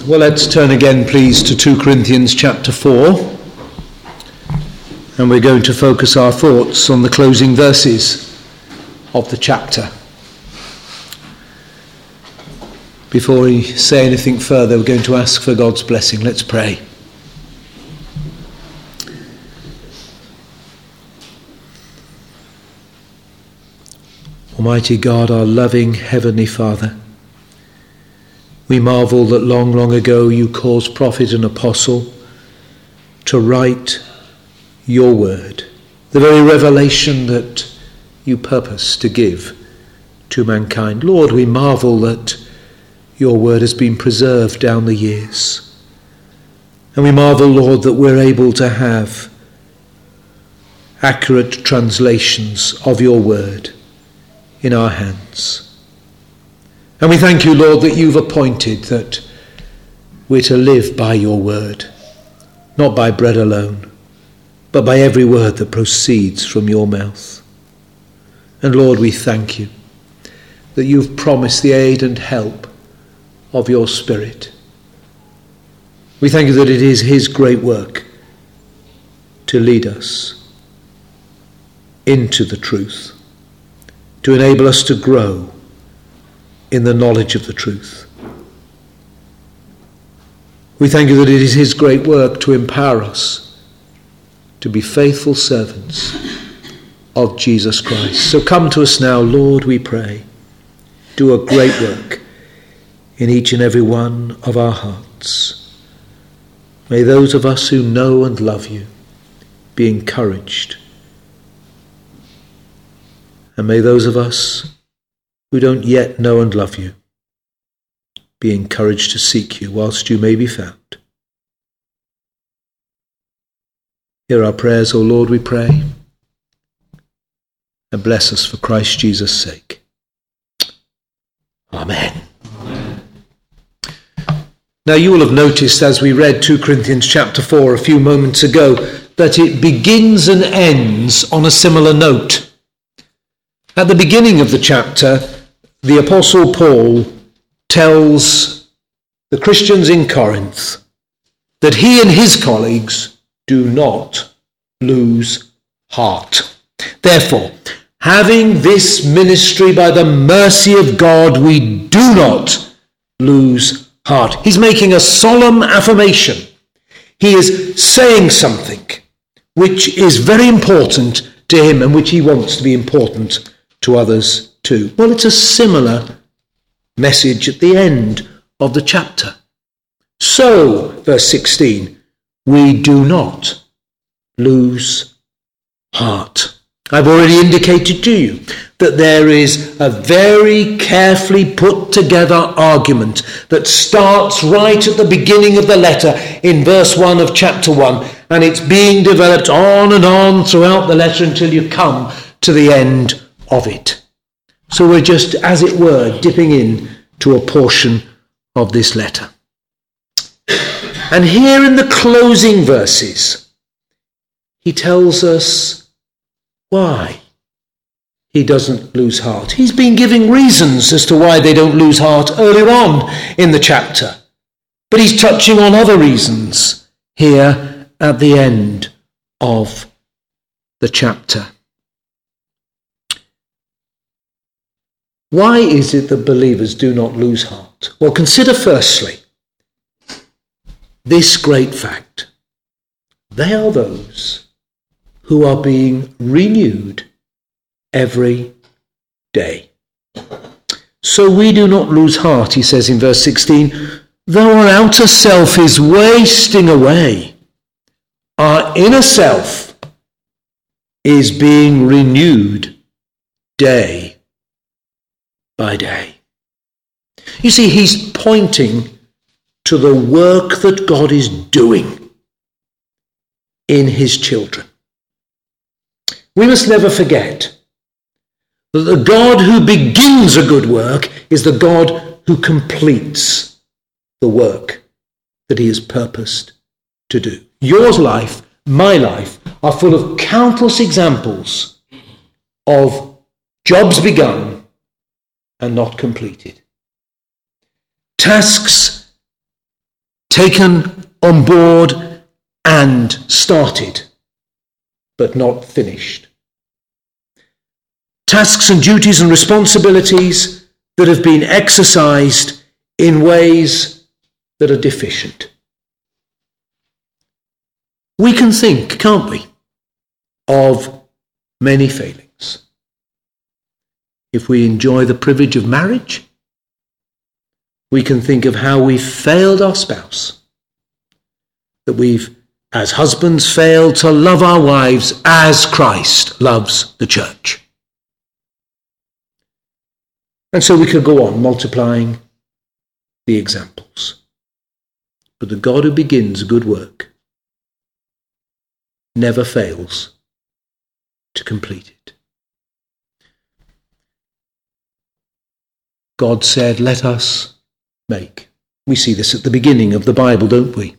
Well, let's turn again, please, to 2 Corinthians chapter 4. And we're going to focus our thoughts on the closing verses of the chapter. Before we say anything further, we're going to ask for God's blessing. Let's pray. Almighty God, our loving Heavenly Father, we marvel that long, long ago you caused prophet and apostle to write your word, the very revelation that you purpose to give to mankind. Lord, we marvel that your word has been preserved down the years. And we marvel, Lord, that we're able to have accurate translations of your word in our hands. And we thank you, Lord, that you've appointed that we're to live by your word, not by bread alone, but by every word that proceeds from your mouth. And Lord, we thank you that you've promised the aid and help of your Spirit. We thank you that it is his great work to lead us into the truth, to enable us to grow in the knowledge of the truth. We thank you that it is his great work to empower us to be faithful servants of Jesus Christ. So come to us now, Lord, we pray. Do a great work in each and every one of our hearts. May those of us who know and love you be encouraged. And may those of us who don't yet know and love you be encouraged to seek you whilst you may be found. Hear our prayers, O Lord, we pray, and bless us for Christ Jesus' sake. Amen. Amen. Now you will have noticed as we read 2 Corinthians chapter 4 a few moments ago that it begins and ends on a similar note. At the beginning of the chapter, the Apostle Paul tells the Christians in Corinth that he and his colleagues do not lose heart. Therefore, having this ministry by the mercy of God, we do not lose heart. He's making a solemn affirmation. He is saying something which is very important to him and which he wants to be important to others too. Well, it's a similar message at the end of the chapter. So, verse 16, we do not lose heart. I've already indicated to you that there is a very carefully put together argument that starts right at the beginning of the letter in verse 1 of chapter 1, and it's being developed on and on throughout the letter until you come to the end of it. So we're just, as it were, dipping in to a portion of this letter. And here in the closing verses, he tells us why he doesn't lose heart. He's been giving reasons as to why they don't lose heart earlier on in the chapter. But he's touching on other reasons here at the end of the chapter. Why is it that believers do not lose heart? Well, consider firstly this great fact. They are those who are being renewed every day. So we do not lose heart, he says in verse 16, though our outer self is wasting away, our inner self is being renewed day by day. You see, he's pointing to the work that God is doing in his children. We must never forget that the God who begins a good work is the God who completes the work that he has purposed to do. Your life, my life, are full of countless examples of jobs begun and not completed. Tasks taken on board and started, but not finished. Tasks and duties and responsibilities that have been exercised in ways that are deficient. We can think, can't we, of many failings. If we enjoy the privilege of marriage, we can think of how we've failed our spouse, that we've, as husbands, failed to love our wives as Christ loves the church. And so we could go on multiplying the examples. But the God who begins a good work never fails to complete it. God said, let us make. We see this at the beginning of the Bible, don't we?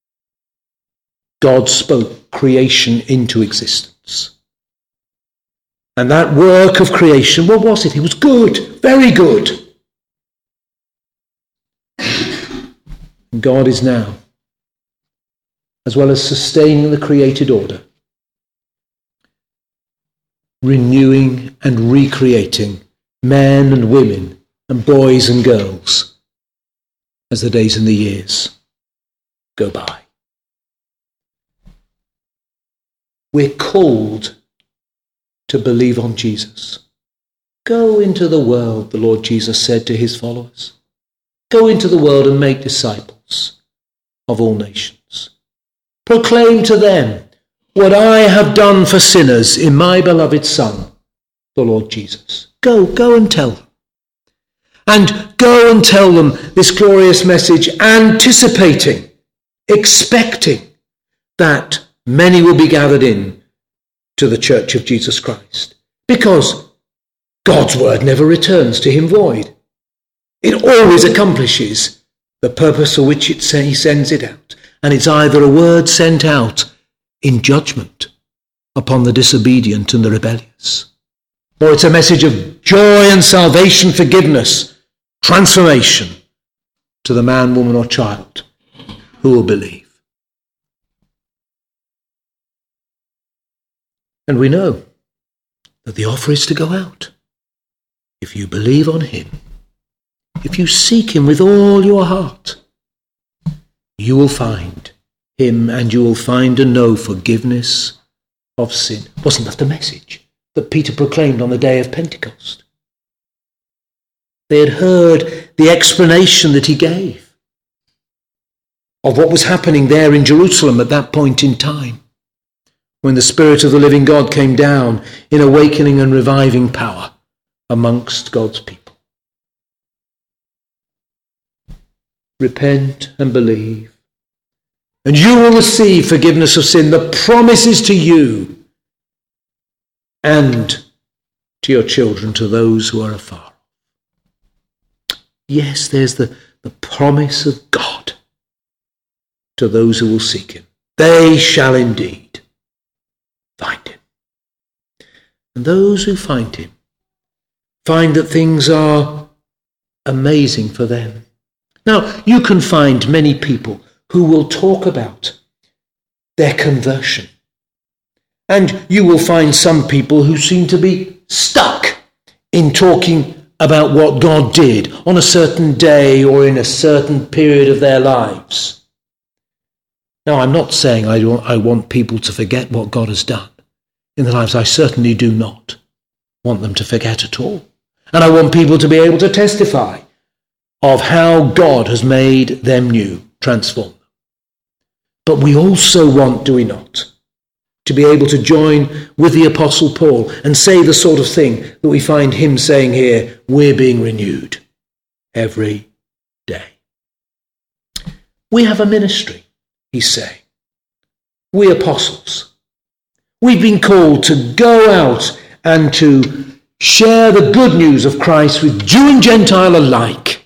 God spoke creation into existence. And that work of creation, what was it? It was good, very good. And God is now, as well as sustaining the created order, renewing and recreating men and women and boys and girls as the days and the years go by. We're called to believe on Jesus. Go into the world, the Lord Jesus said to his followers. Go into the world and make disciples of all nations. Proclaim to them what I have done for sinners in my beloved Son, the Lord Jesus. Go and tell them. And go and tell them this glorious message, anticipating, expecting that many will be gathered in to the church of Jesus Christ. Because God's word never returns to him void. It always accomplishes the purpose for which he sends it out. And it's either a word sent out in judgment upon the disobedient and the rebellious, or it's a message of joy and salvation, forgiveness, transformation to the man, woman, or child who will believe. And we know that the offer is to go out. If you believe on him, if you seek him with all your heart, you will find him and you will find and know forgiveness of sin. Wasn't that the message that Peter proclaimed on the day of Pentecost? They had heard the explanation that he gave of what was happening there in Jerusalem at that point in time, when the Spirit of the living God came down in awakening and reviving power amongst God's people. Repent and believe, and you will receive forgiveness of sin. The promise is to you and to your children, to those who are afar. Yes, there's the promise of God to those who will seek him. They shall indeed find him. And those who find him find that things are amazing for them. Now, you can find many people who will talk about their conversion. And you will find some people who seem to be stuck in talking about what God did on a certain day or in a certain period of their lives. Now, I'm not saying I want people to forget what God has done in their lives. I certainly do not want them to forget at all. And I want people to be able to testify of how God has made them new, transformed them. But we also want, do we not, to be able to join with the Apostle Paul and say the sort of thing that we find him saying here, we're being renewed every day. We have a ministry, he's saying. We apostles. We've been called to go out and to share the good news of Christ with Jew and Gentile alike.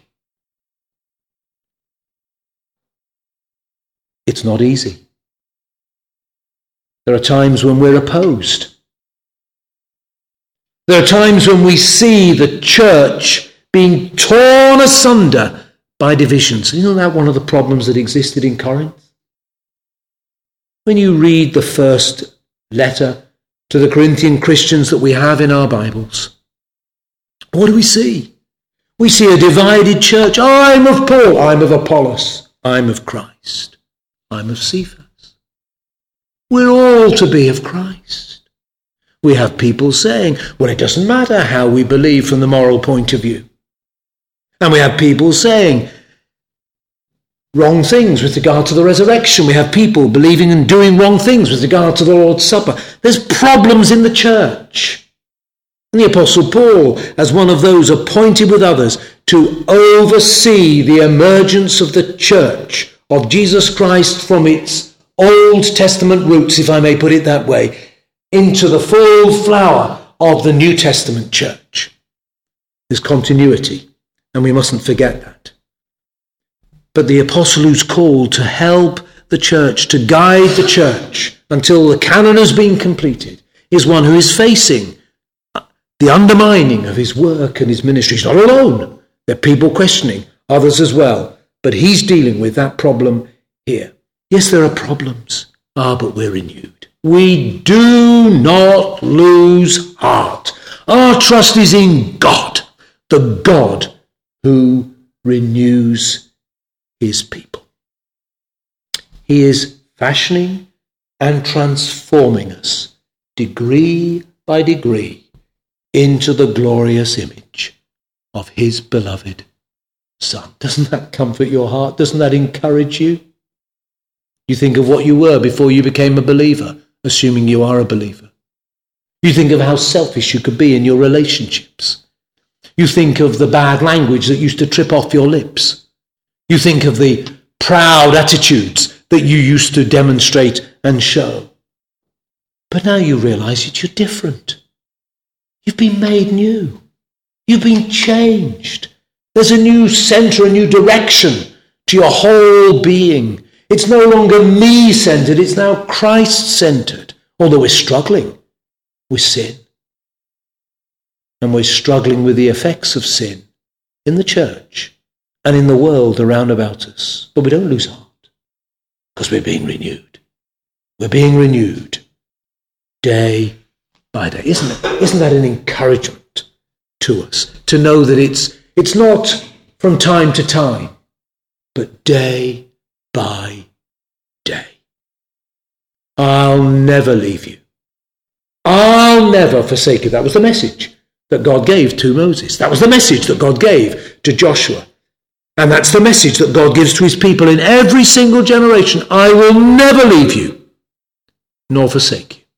It's not easy. There are times when we're opposed. There are times when we see the church being torn asunder by divisions. Isn't that one of the problems that existed in Corinth? When you read the first letter to the Corinthian Christians that we have in our Bibles, what do we see? We see a divided church. I'm of Paul, I'm of Apollos, I'm of Christ, I'm of Cephas. We're all to be of Christ. We have people saying, well, it doesn't matter how we believe from the moral point of view. And we have people saying wrong things with regard to the resurrection. We have people believing and doing wrong things with regard to the Lord's Supper. There's problems in the church. And the Apostle Paul, as one of those appointed with others to oversee the emergence of the church of Jesus Christ from its Old Testament roots, if I may put it that way, into the full flower of the New Testament church. There's continuity, and we mustn't forget that. But the apostle who's called to help the church, to guide the church until the canon has been completed, is one who is facing the undermining of his work and his ministry. He's not alone. There are people questioning, others as well. But he's dealing with that problem here. Yes, there are problems. But we're renewed. We do not lose heart. Our trust is in God, the God who renews his people. He is fashioning and transforming us degree by degree into the glorious image of his beloved Son. Doesn't that comfort your heart? Doesn't that encourage you? You think of what you were before you became a believer, assuming you are a believer. You think of how selfish you could be in your relationships. You think of the bad language that used to trip off your lips. You think of the proud attitudes that you used to demonstrate and show. But now you realize that you're different. You've been made new. You've been changed. There's a new center, a new direction to your whole being. It's no longer me-centered, it's now Christ-centered. Although we're struggling with sin. And we're struggling with the effects of sin in the church and in the world around about us. But we don't lose heart because we're being renewed. We're being renewed day by day. Isn't that an encouragement to us to know that it's not from time to time, but day by day. I'll never leave you. I'll never forsake you. That was the message that God gave to Moses. That was the message that God gave to Joshua. And that's the message that God gives to his people in every single generation. I will never leave you, nor forsake you.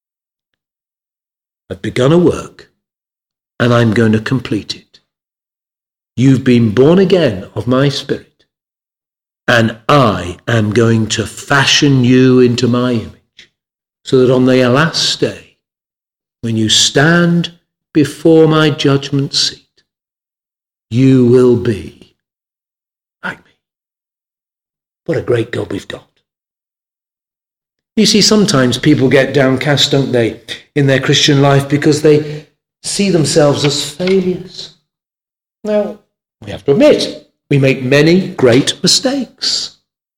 I've begun a work, and I'm going to complete it. You've been born again of my Spirit. And I am going to fashion you into my image, so that on the last day, when you stand before my judgment seat, you will be like me. What a great God we've got. You see, sometimes people get downcast, don't they, in their Christian life because they see themselves as failures. Now, we have to admit, we make many great mistakes.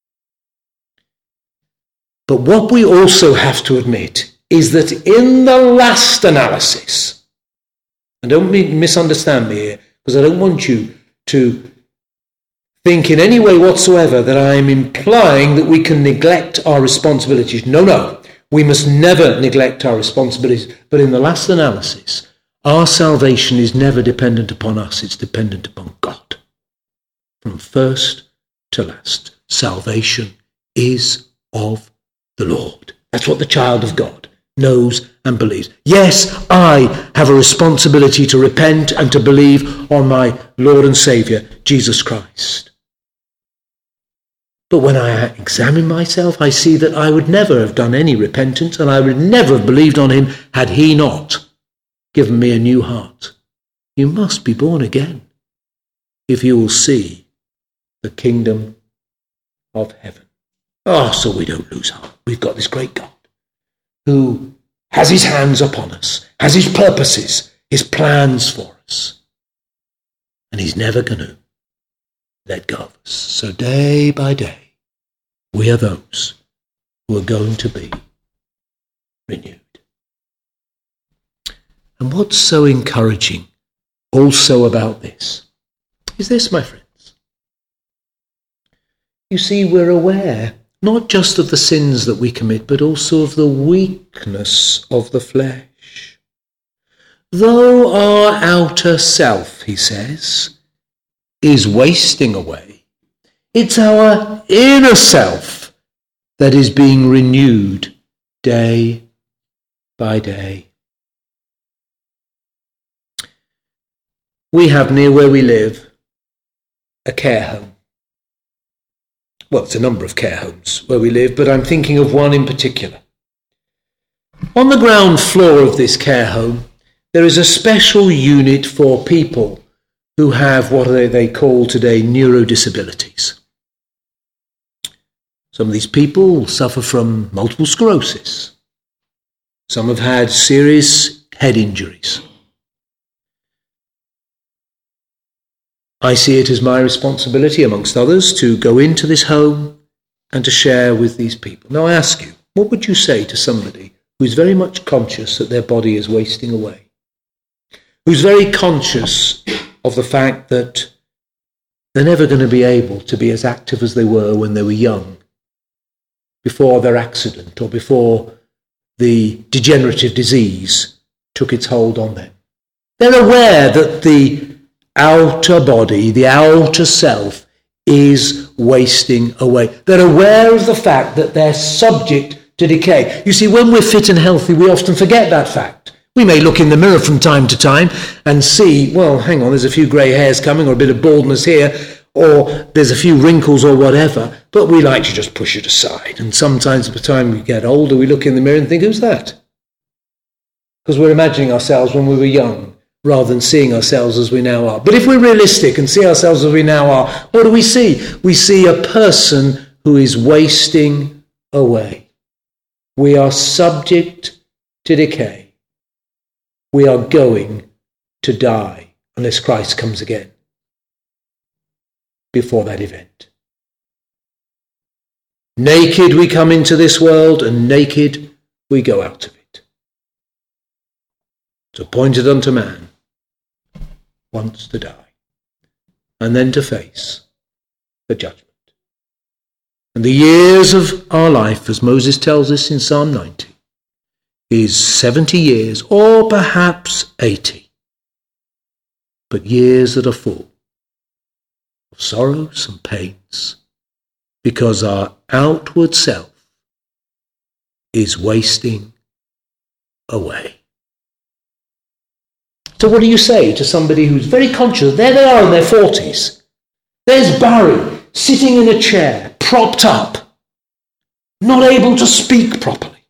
But what we also have to admit is that in the last analysis, and don't misunderstand me here, because I don't want you to think in any way whatsoever that I am implying that we can neglect our responsibilities. No, we must never neglect our responsibilities. But in the last analysis, our salvation is never dependent upon us, it's dependent upon God. From first to last, salvation is of the Lord. That's what the child of God knows and believes. Yes, I have a responsibility to repent and to believe on my Lord and Saviour, Jesus Christ. But when I examine myself, I see that I would never have done any repentance, and I would never have believed on him had he not given me a new heart. You must be born again if you will see the kingdom of heaven. So we don't lose heart. We've got this great God who has his hands upon us, has his purposes, his plans for us. And he's never going to let go of us. So day by day, we are those who are going to be renewed. And what's so encouraging also about this is this, my friends. You see, we're aware not just of the sins that we commit, but also of the weakness of the flesh. Though our outer self, he says, is wasting away, it's our inner self that is being renewed day by day. We have near where we live a care home. Well, it's a number of care homes where we live, but I'm thinking of one in particular. On the ground floor of this care home, there is a special unit for people who have what they call today neurodisabilities. Some of these people suffer from multiple sclerosis. Some have had serious head injuries. I see it as my responsibility, amongst others, to go into this home and to share with these people. Now I ask you, what would you say to somebody who's very much conscious that their body is wasting away? Who's very conscious of the fact that they're never going to be able to be as active as they were when they were young, before their accident or before the degenerative disease took its hold on them. They're aware that the outer body, the outer self, is wasting away. They're aware of the fact that they're subject to decay. You see, when we're fit and healthy, we often forget that fact. We may look in the mirror from time to time and see, well, hang on, there's a few grey hairs coming, or a bit of baldness here, or there's a few wrinkles or whatever, but we like to just push it aside. And sometimes by the time we get older, we look in the mirror and think, who's that? Because we're imagining ourselves when we were young, rather than seeing ourselves as we now are. But if we're realistic and see ourselves as we now are, what do we see? We see a person who is wasting away. We are subject to decay. We are going to die unless Christ comes again before that event. Naked we come into this world, and naked we go out of it. It's appointed unto man once to die, and then to face the judgment. And the years of our life, as Moses tells us in Psalm 90, is 70 years, or perhaps 80, but years that are full of sorrows and pains, because our outward self is wasting away. So what do you say to somebody who's very conscious? There they are in their 40s. There's Barry sitting in a chair, propped up, not able to speak properly,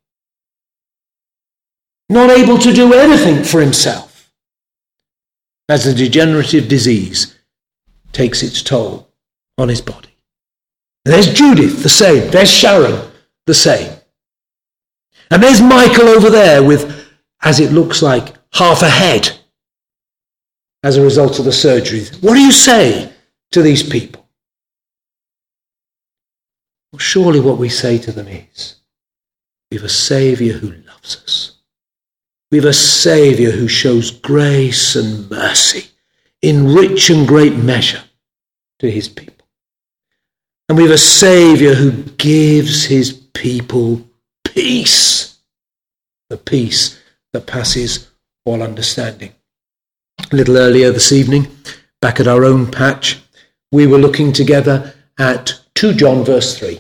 not able to do anything for himself, as the degenerative disease takes its toll on his body. There's Judith, the same. There's Sharon, the same. And there's Michael over there with, as it looks like, half a head as a result of the surgery. What do you say to these people? Well, surely what we say to them is, we have a Saviour who loves us. We have a Saviour who shows grace and mercy in rich and great measure to his people. And we have a Saviour who gives his people peace, the peace that passes all understanding. A little earlier this evening, back at our own patch, we were looking together at 2 John verse 3.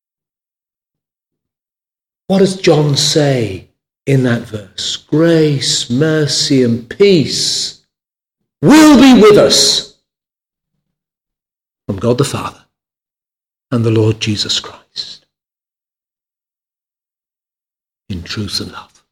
What does John say in that verse? Grace, mercy, and peace will be with us from God the Father and the Lord Jesus Christ, in truth and love.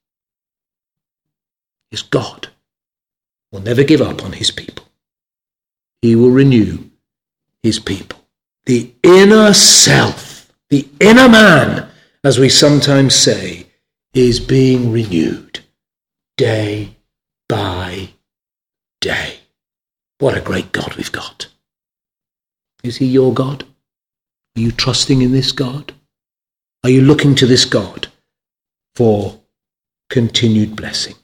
His God will never give up on his people. He will renew his people. The inner self, the inner man, as we sometimes say, is being renewed day by day. What a great God we've got. Is he your God? Are you trusting in this God? Are you looking to this God for continued blessing?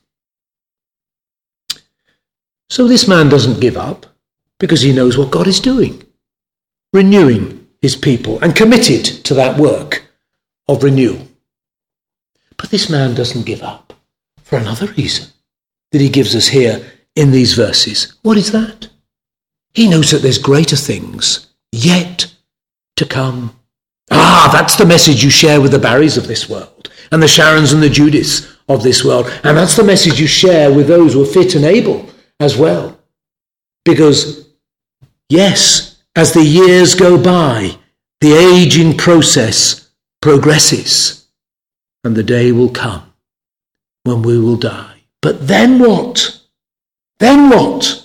So this man doesn't give up because he knows what God is doing, renewing his people and committed to that work of renewal. But this man doesn't give up for another reason that he gives us here in these verses. What is that? He knows that there's greater things yet to come. That's the message you share with the Barrys of this world and the Sharons and the Judiths of this world. And that's the message you share with those who are fit and able as well. Because, yes, as the years go by, the aging process progresses, and the day will come when we will die. But then what? Then what?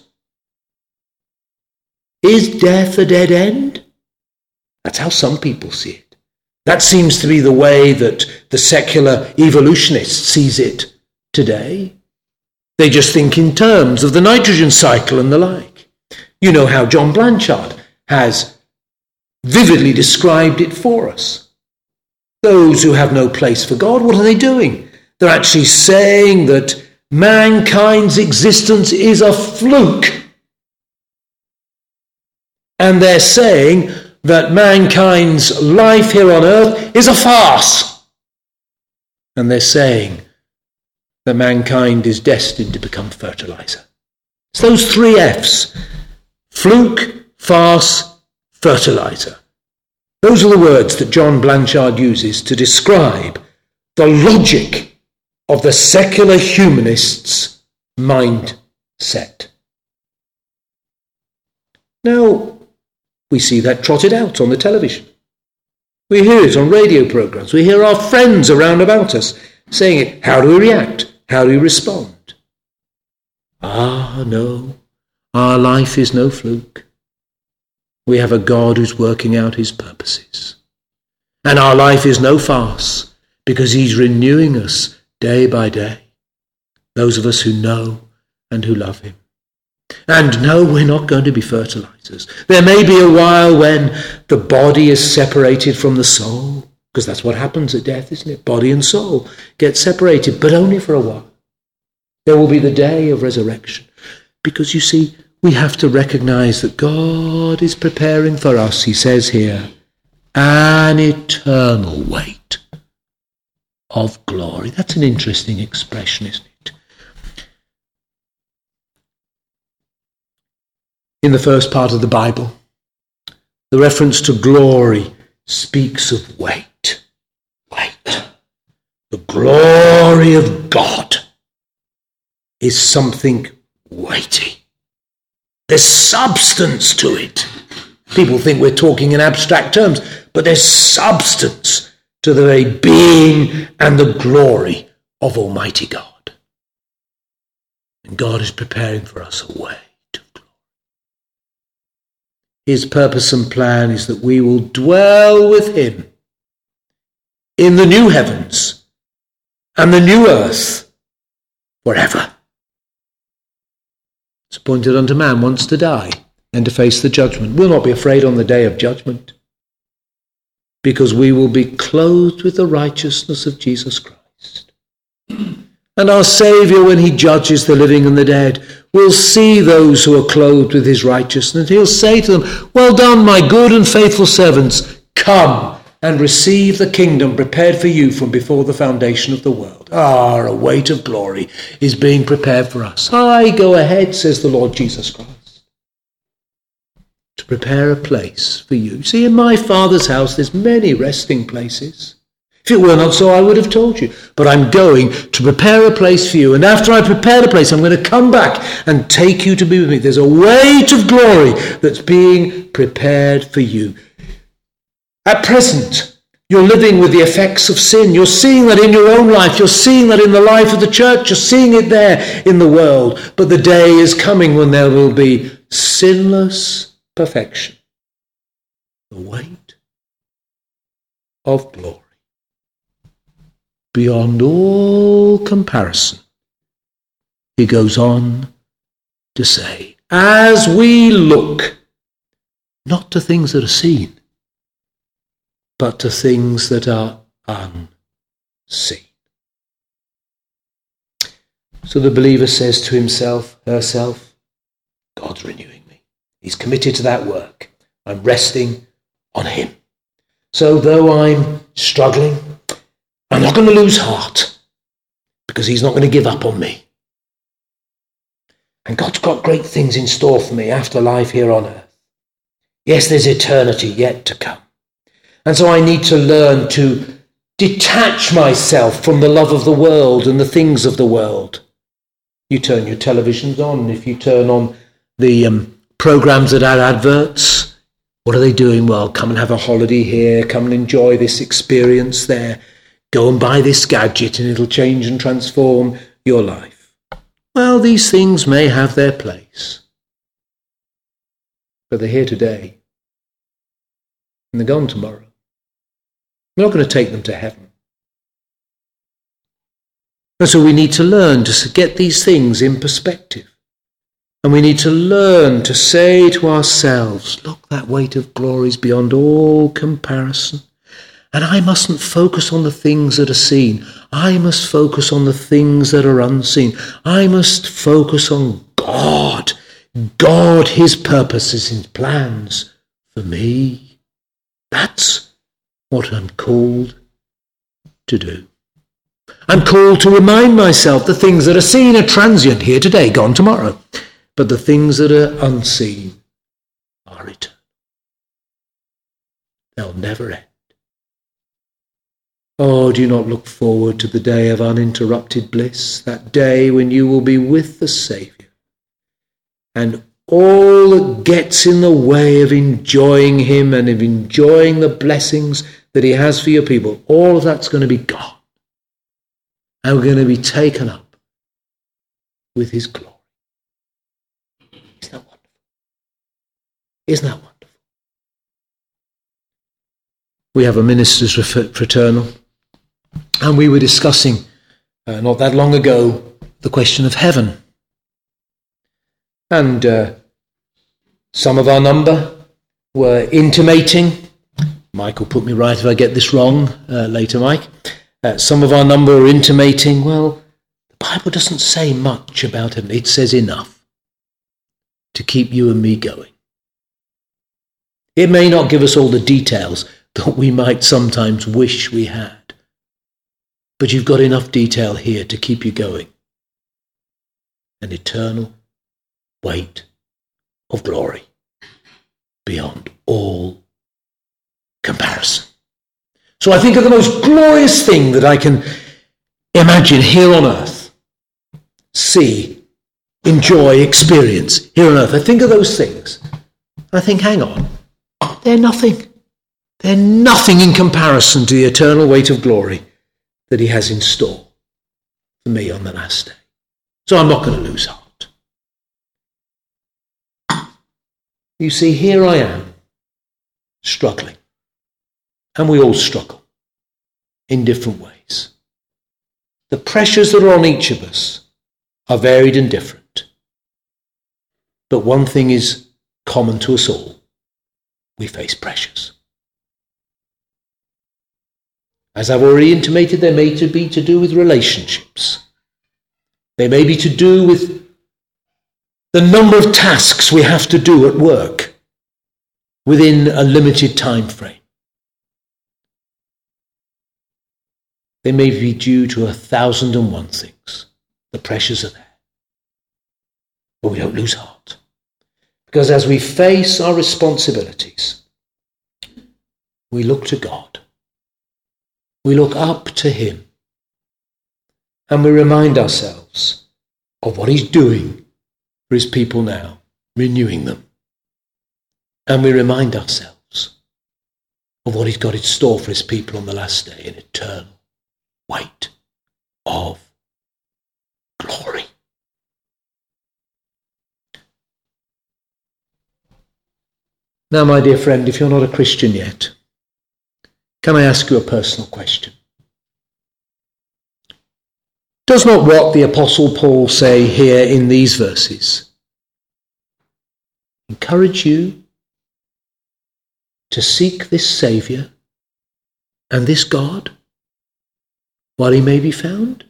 Is death a dead end? That's how some people see it. That seems to be the way that the secular evolutionist sees it today. They just think in terms of the nitrogen cycle and the like. You know how John Blanchard has vividly described it for us. Those who have no place for God, what are they doing? They're actually saying that mankind's existence is a fluke. And they're saying that mankind's life here on earth is a farce. And they're saying that mankind is destined to become fertilizer. It's those three F's: fluke, farce, fertilizer. Those are the words that John Blanchard uses to describe the logic of the secular humanists' mindset. Now, we see that trotted out on the television. We hear it on radio programs. We hear our friends around about us saying it. How do we react? How do we respond? No, our life is no fluke. We have a God who's working out his purposes. And our life is no farce because he's renewing us day by day. Those of us who know and who love him. And no, we're not going to be fertilizers. There may be a while when the body is separated from the soul, because that's what happens at death, isn't it? Body and soul get separated, but only for a while. There will be the day of resurrection. Because you see, we have to recognize that God is preparing for us, he says here, an eternal weight of glory. That's an interesting expression, isn't it? In the first part of the Bible, the reference to glory speaks of weight. Weight. The glory of God is something weighty. There's substance to it. People think we're talking in abstract terms, but there's substance to the very being and the glory of Almighty God. And God is preparing for us a way. His purpose and plan is that we will dwell with him in the new heavens and the new earth forever. It's appointed unto man once to die and to face the judgment. We'll not be afraid on the day of judgment because we will be clothed with the righteousness of Jesus Christ. And our Saviour, when he judges the living and the dead, will see those who are clothed with his righteousness. He'll say to them, well done, my good and faithful servants. Come and receive the kingdom prepared for you from before the foundation of the world. A weight of glory is being prepared for us. I go ahead, says the Lord Jesus Christ, to prepare a place for you. See, in my Father's house there's many resting places. If it were not so, I would have told you. But I'm going to prepare a place for you. And after I prepare the place, I'm going to come back and take you to be with me. There's a weight of glory that's being prepared for you. At present, you're living with the effects of sin. You're seeing that in your own life. You're seeing that in the life of the church. You're seeing it there in the world. But the day is coming when there will be sinless perfection. The weight of glory. Beyond all comparison, he goes on to say, as we look not to things that are seen, but to things that are unseen. So the believer says to himself, herself, God's renewing me. He's committed to that work. I'm resting on him. So though I'm struggling, I'm not going to lose heart, because he's not going to give up on me. And God's got great things in store for me after life here on earth. Yes, there's eternity yet to come. And so I need to learn to detach myself from the love of the world and the things of the world. You turn your televisions on. If you turn on the programs that add adverts, what are they doing? Well, come and have a holiday here. Come and enjoy this experience there. Go and buy this gadget and it'll change and transform your life. Well, these things may have their place, but they're here today and they're gone tomorrow. We're not going to take them to heaven. And so we need to learn to get these things in perspective. And we need to learn to say to ourselves, look, that weight of glory is beyond all comparison. And I mustn't focus on the things that are seen. I must focus on the things that are unseen. I must focus on God. God, his purposes, his plans for me. That's what I'm called to do. I'm called to remind myself the things that are seen are transient, here today, gone tomorrow. But the things that are unseen are eternal. They'll never end. Oh, do you not look forward to the day of uninterrupted bliss, that day when you will be with the Saviour, and all that gets in the way of enjoying him and of enjoying the blessings that he has for your people, all of that's going to be gone. And we're going to be taken up with his glory. Isn't that wonderful? Isn't that wonderful? We have a ministers' fraternal, and we were discussing, not that long ago, the question of heaven. And some of our number were intimating, Mike will put me right if I get this wrong later, Mike. Some of our number were intimating, well, the Bible doesn't say much about heaven. It says enough to keep you and me going. It may not give us all the details that we might sometimes wish we had, but you've got enough detail here to keep you going. An eternal weight of glory beyond all comparison. So I think of the most glorious thing that I can imagine here on earth, see, enjoy, experience here on earth. I think of those things. I think, hang on, they're nothing. They're nothing in comparison to the eternal weight of glory that he has in store for me on the last day. So I'm not going to lose heart. You see, here I am, struggling. And we all struggle in different ways. The pressures that are on each of us are varied and different. But one thing is common to us all. We face pressures. As I've already intimated, they may be to do with relationships. They may be to do with the number of tasks we have to do at work within a limited time frame. They may be due to 1,001 things. The pressures are there. But we don't lose heart. Because as we face our responsibilities, we look to God. We look up to him. And we remind ourselves of what he's doing for his people now, renewing them. And we remind ourselves of what he's got in store for his people on the last day, an eternal weight of glory. Now, my dear friend, if you're not a Christian yet, can I ask you a personal question? Does not what the Apostle Paul say here in these verses encourage you to seek this Saviour and this God while he may be found?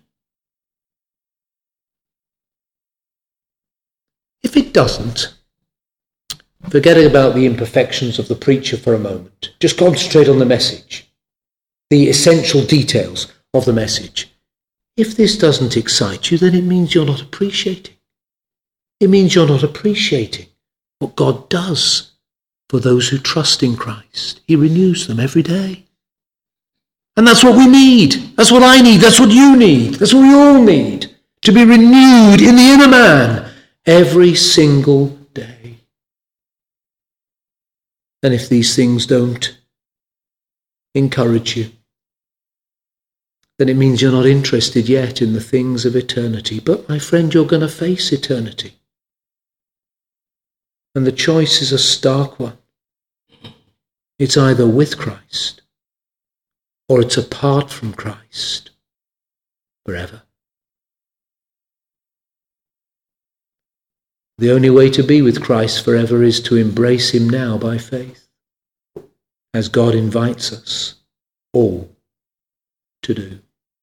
If it doesn't, forgetting about the imperfections of the preacher for a moment, just concentrate on the message, the essential details of the message. If this doesn't excite you, then it means you're not appreciating. It means you're not appreciating what God does for those who trust in Christ. He renews them every day. And that's what we need. That's what I need. That's what you need. That's what we all need. To be renewed in the inner man every single day. And if these things don't encourage you, then it means you're not interested yet in the things of eternity. But my friend, you're going to face eternity. And the choice is a stark one. It's either with Christ or it's apart from Christ forever. The only way to be with Christ forever is to embrace him now by faith, as God invites us all to do.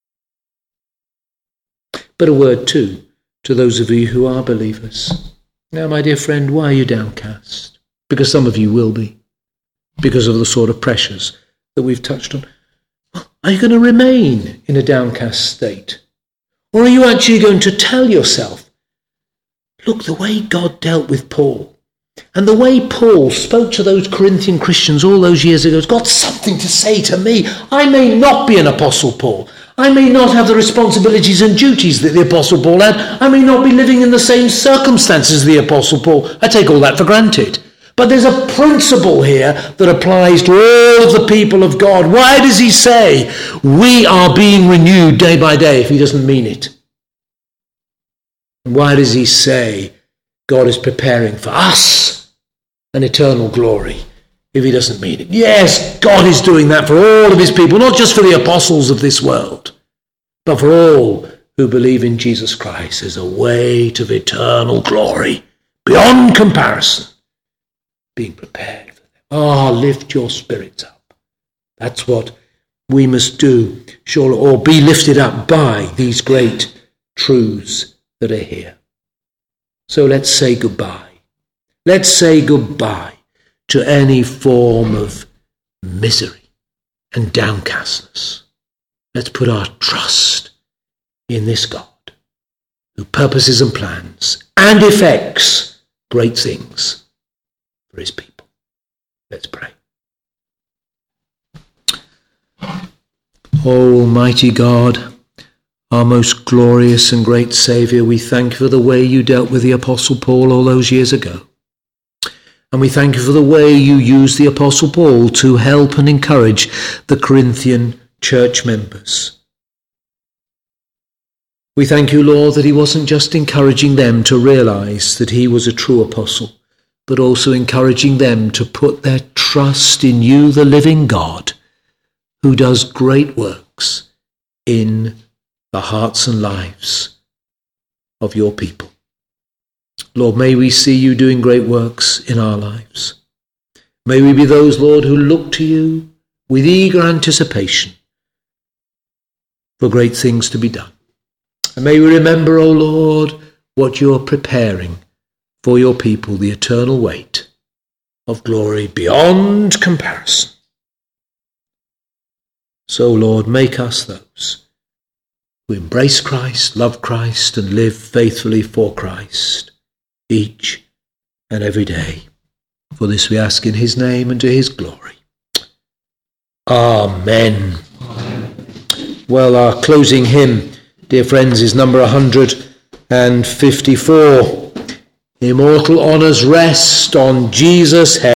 But a word too to those of you who are believers. Now, my dear friend, why are you downcast? Because some of you will be, because of the sort of pressures that we've touched on. Are you going to remain in a downcast state? Or are you actually going to tell yourself, look, the way God dealt with Paul, and the way Paul spoke to those Corinthian Christians all those years ago, has got something to say to me. I may not be an Apostle Paul. I may not have the responsibilities and duties that the Apostle Paul had. I may not be living in the same circumstances as the Apostle Paul. I take all that for granted. But there's a principle here that applies to all of the people of God. Why does he say we are being renewed day by day if he doesn't mean it? And why does he say God is preparing for us an eternal glory if he doesn't mean it? Yes, God is doing that for all of his people, not just for the apostles of this world, but for all who believe in Jesus Christ. There's a way to eternal glory beyond comparison being prepared for them. Oh, lift your spirits up. That's what we must do, surely, or be lifted up by these great truths that are here. So let's say goodbye. Let's say goodbye to any form of misery and downcastness. Let's put our trust in this God who purposes and plans and effects great things for his people. Let's pray. Almighty God, our most glorious and great Saviour, we thank you for the way you dealt with the Apostle Paul all those years ago. And we thank you for the way you used the Apostle Paul to help and encourage the Corinthian church members. We thank you, Lord, that he wasn't just encouraging them to realize that he was a true apostle, but also encouraging them to put their trust in you, the living God, who does great works in the hearts and lives of your people. Lord, may we see you doing great works in our lives. May we be those, Lord, who look to you with eager anticipation for great things to be done. And may we remember, O Lord, what you are preparing for your people, the eternal weight of glory beyond comparison. So, Lord, make us those who embrace Christ, love Christ, and live faithfully for Christ each and every day. For this we ask in his name and to his glory. Amen. Well, our closing hymn, dear friends, is number 154. Immortal honours rest on Jesus' head.